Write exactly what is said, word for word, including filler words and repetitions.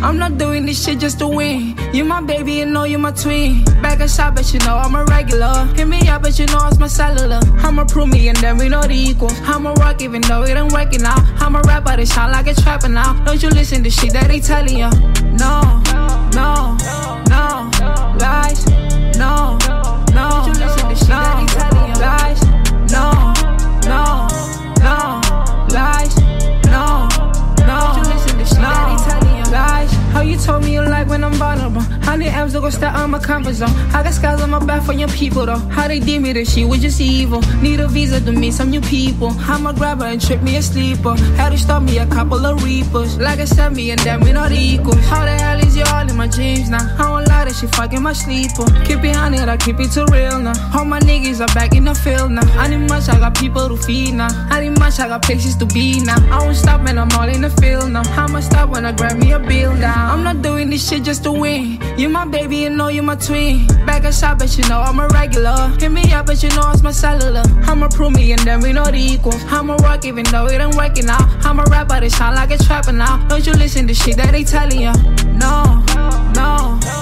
I'm not doing this shit just to win. You my baby, you know you my twin. Back a shot, but you know I'm a regular. Hit me up, but you know it's my cellular. I'ma prove me and then we know the equals. I'ma rock even though it ain't working out. I'm a rapper, they sound like a trapper now. Don't you listen to shit that they telling you? No, no, no, lies, no, no. Don't you listen to shit that they telling you? Lies, no, no, no, lies, no, no. Don't you listen to shit that they telling you? Lies. How you told me you like when I'm vulnerable. How the M's don't go step out my comfort zone. I got scars on my back for your people though. How they did me this shit was just evil. Need a visa to meet some new people. I'm a grabber and trip me a sleeper. Had to stop me a couple of reapers. Like I said, me and them we not equals. How the hell is you all in my dreams now? I don't lie that shit fucking my sleeper. Keep it on it, I keep it too real now. All my niggas are back in the field now. I need much, I got people to feed now. I need much, I got places to be now. I won't stop man, I'm all in the field now. I'ma stop when I grab me a bill now. I'm not doing this shit just to win. You my baby, you know you my twin. Back a shot, but you know I'm a regular. Hit me up, but you know it's my cellular. I'ma prove me and then we know the equals. I'ma rock even though it ain't working out. I'm a rapper, they sound like a trapper now. Don't you listen to shit that they telling you? No, no.